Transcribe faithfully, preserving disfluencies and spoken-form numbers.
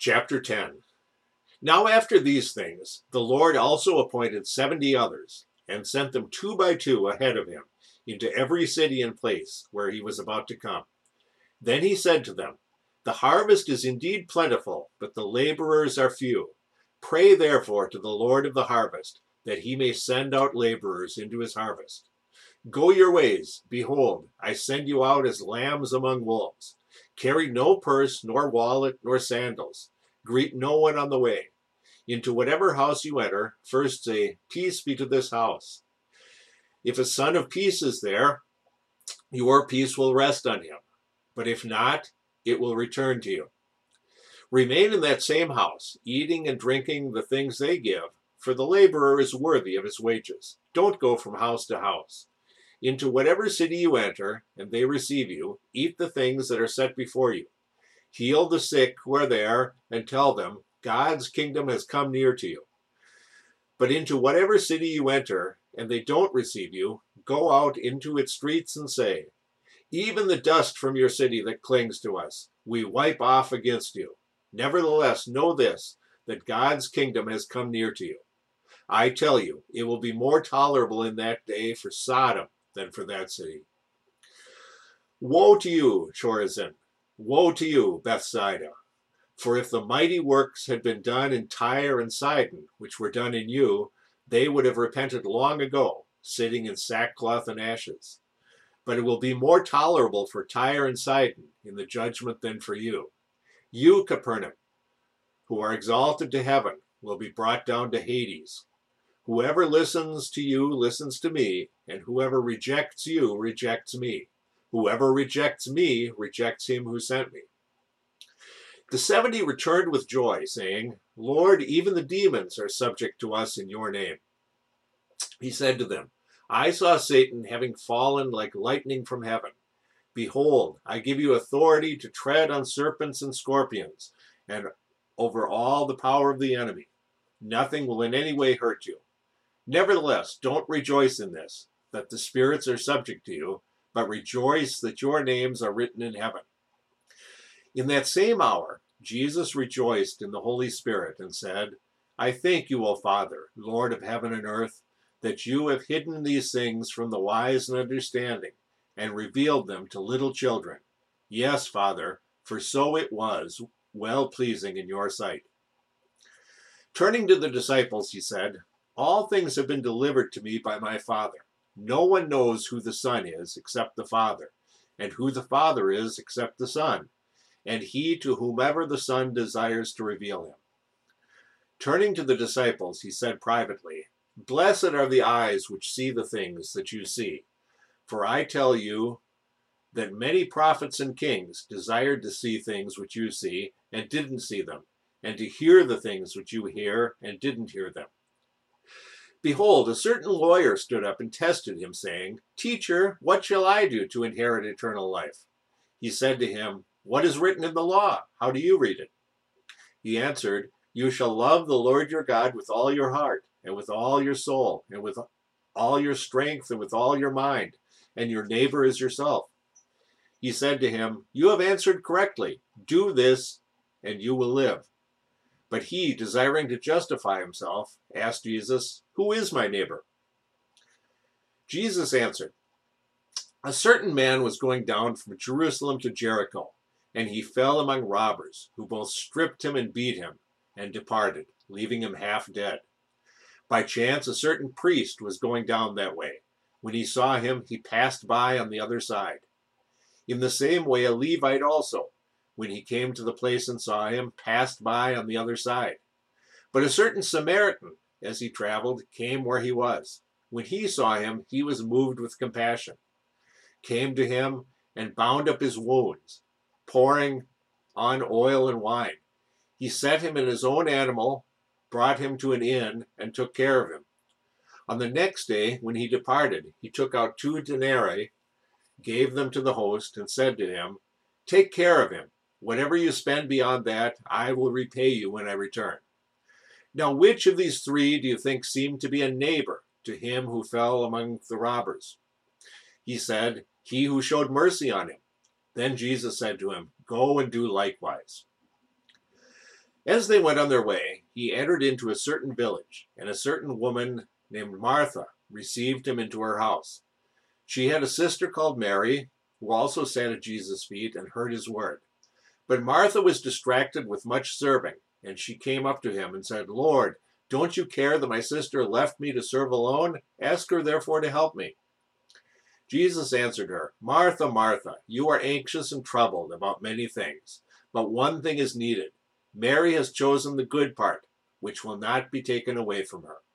Chapter ten. Now after these things, the Lord also appointed seventy others, and sent them two by two ahead of him, into every city and place where he was about to come. Then he said to them, The harvest is indeed plentiful, but the laborers are few. Pray therefore to the Lord of the harvest, that he may send out laborers into his harvest. Go your ways, behold, I send you out as lambs among wolves. Carry no purse, nor wallet, nor sandals. Greet no one on the way. Into whatever house you enter, first say, Peace be to this house. If a son of peace is there, your peace will rest on him. But if not, it will return to you. Remain in that same house, eating and drinking the things they give, for the laborer is worthy of his wages. Don't go from house to house. Into whatever city you enter, and they receive you, eat the things that are set before you. Heal the sick who are there, and tell them, God's kingdom has come near to you. But into whatever city you enter, and they don't receive you, go out into its streets and say, Even the dust from your city that clings to us, we wipe off against you. Nevertheless, know this, that God's kingdom has come near to you. I tell you, it will be more tolerable in that day for Sodom than for that city. Woe to you, Chorazin! Woe to you, Bethsaida! For if the mighty works had been done in Tyre and Sidon, which were done in you, they would have repented long ago, sitting in sackcloth and ashes. But it will be more tolerable for Tyre and Sidon in the judgment than for you. You, Capernaum, who are exalted to heaven, will be brought down to Hades. Whoever listens to you listens to me, and whoever rejects you rejects me. Whoever rejects me rejects him who sent me. The seventy returned with joy, saying, Lord, even the demons are subject to us in your name. He said to them, I saw Satan having fallen like lightning from heaven. Behold, I give you authority to tread on serpents and scorpions, and over all the power of the enemy. Nothing will in any way hurt you. Nevertheless, don't rejoice in this, that the spirits are subject to you, but rejoice that your names are written in heaven. In that same hour, Jesus rejoiced in the Holy Spirit and said, I thank you, O Father, Lord of heaven and earth, that you have hidden these things from the wise and understanding, and revealed them to little children. Yes, Father, for so it was, well-pleasing in your sight. Turning to the disciples, he said, All things have been delivered to me by my Father. No one knows who the Son is except the Father, and who the Father is except the Son, and he to whomever the Son desires to reveal him. Turning to the disciples, he said privately, Blessed are the eyes which see the things that you see. For I tell you that many prophets and kings desired to see things which you see, and didn't see them, and to hear the things which you hear, and didn't hear them. Behold, a certain lawyer stood up and tested him, saying, Teacher, what shall I do to inherit eternal life? He said to him, What is written in the law? How do you read it? He answered, You shall love the Lord your God with all your heart, and with all your soul, and with all your strength, and with all your mind, and your neighbor as yourself. He said to him, You have answered correctly. Do this, and you will live. But he, desiring to justify himself, asked Jesus, Who is my neighbor? Jesus answered, A certain man was going down from Jerusalem to Jericho, and he fell among robbers, who both stripped him and beat him, and departed, leaving him half dead. By chance, a certain priest was going down that way. When he saw him, he passed by on the other side. In the same way, a Levite also, when he came to the place and saw him, passed by on the other side. But a certain Samaritan, as he traveled, came where he was. When he saw him, he was moved with compassion, came to him, and bound up his wounds, pouring on oil and wine. He set him in his own animal, brought him to an inn, and took care of him. On the next day, when he departed, he took out two denarii, gave them to the host, and said to him, Take care of him. Whatever you spend beyond that, I will repay you when I return. Now, which of these three do you think seemed to be a neighbor to him who fell among the robbers? He said, He who showed mercy on him. Then Jesus said to him, Go and do likewise. As they went on their way, he entered into a certain village, and a certain woman named Martha received him into her house. She had a sister called Mary, who also sat at Jesus' feet and heard his word. But Martha was distracted with much serving, and she came up to him and said, "Lord, don't you care that my sister left me to serve alone? Ask her therefore to help me." Jesus answered her, "Martha, Martha, you are anxious and troubled about many things, but one thing is needed. Mary has chosen the good part, which will not be taken away from her."